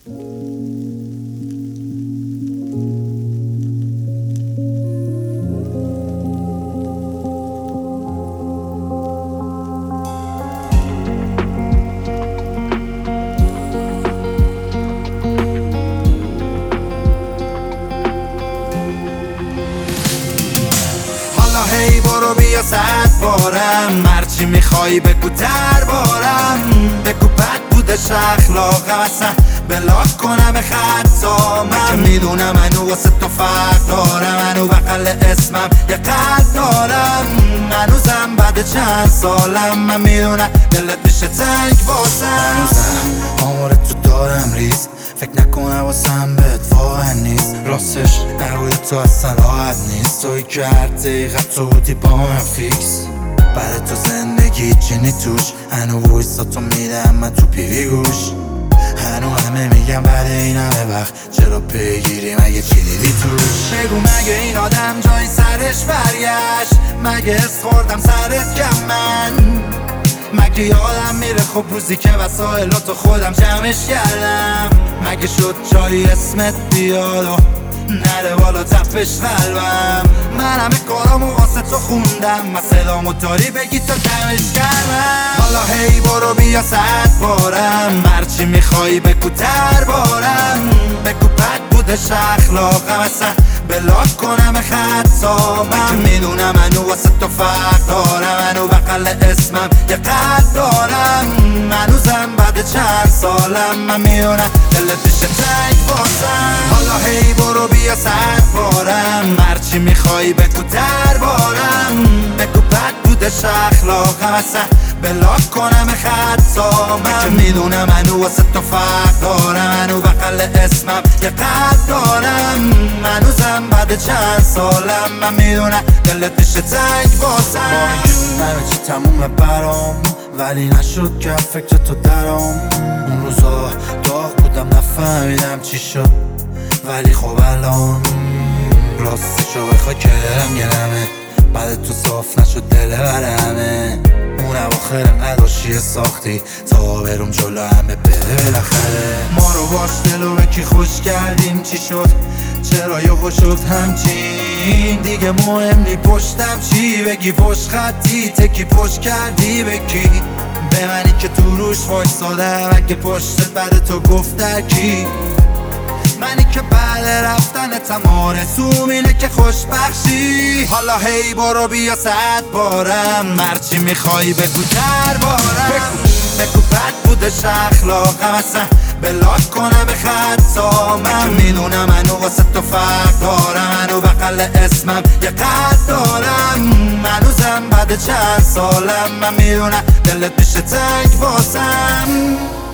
هی برو بیا 100 بارم، هرچی میخوای بگو دربارم. بگو بد بودش اخلاقم، اصلا بلاک کنم خطا. من میدونم منو واسه تو فرق دارم، منو بغل اسمم یه قلب دارم. هنوزم بعد چند سالم من میدونم دلت میشه تنگ واسم. هنوزم آمار تو دارم ریز، فکر نکنم واسم بهت واقع نیست. راستش نروی تو اصلا راحت نیست، توی که هر دقیقه تو بودی با من فیکس. بعد تو زندگی چینی توش، هنو وایسا تو میدم من تو پیوی گوش. هنو همه میگم بعد این همه وقت چرا پیگیری، مگه چی دیدی توش؟ بگو مگه این آدم جای سرش برگشت؟ مگه اس خوردم سرت کم من؟ مگه یادم میره خب روزی که وسایلاتو خودم جمعش کردم؟ مگه شد جایی اسمت بیاد و نره بالا تپش قلبم؟ من همه کارامو واسه تو خوندم، من صدامو داری بگی تا کمش کردم. حالا هی برو بیا 100 بارم، هرچی میخوای بگو دربارم. بگو بد بودش اخلاقم، اصلا بلاک کنم خطا. من میدونم منو واسه تو فرق دارم، منو بغل اسمم یه قلب دارم. هنوزم بعد چند سالم من میدونم دلت میشه تنگ واسم. حالا هی برو بیا 100 بارم، هرچی میخوای بگو دربارم. بگو بد بودش اخلاقم، اصلا بلاک کنم خطا. من میدونم منو واسه تو فرق دارم، منو بغل اسمم یه قلب دارم. هنوزم بعد چند سالم من میدونم دلت میشه تنگ واسم. همه چی تمومه برام، ولی نشد که فکر تو درام. اون روزا داغ بودم نفهمیدم چی شد، ولی خب الان راستشو بخوای که دلم گرمه. بعد تو صاف نشد دل برمه. اون اواخر نداشتی ساختی تا برم جلو همه بده بالاخره. ما رو باش دلو به کی خوش کردیم، چی شد چرا یهو شد همچین؟ دیگه مهم نی پشتم چی بگی، پشت خطی تکی پشت کردی بکی. به منی که تو روش وایسادم، اگه پشتت بعد تو گفت کی؟ منی که بعد رفتنتم آرزوم اینه که خوشبخشی. حالا هی برو بیا 100 بارم، هرچی میخوای بگو دربارم. بگو بد بودش اخلاقم، اصلا بلاک کنم خطا. من میدونم منو واسه تو فرق دارم، منو بغل اسمم یه قلب دارم. هنوزم بعد چند سالم من میدونم دلت میشه تنگ واسم.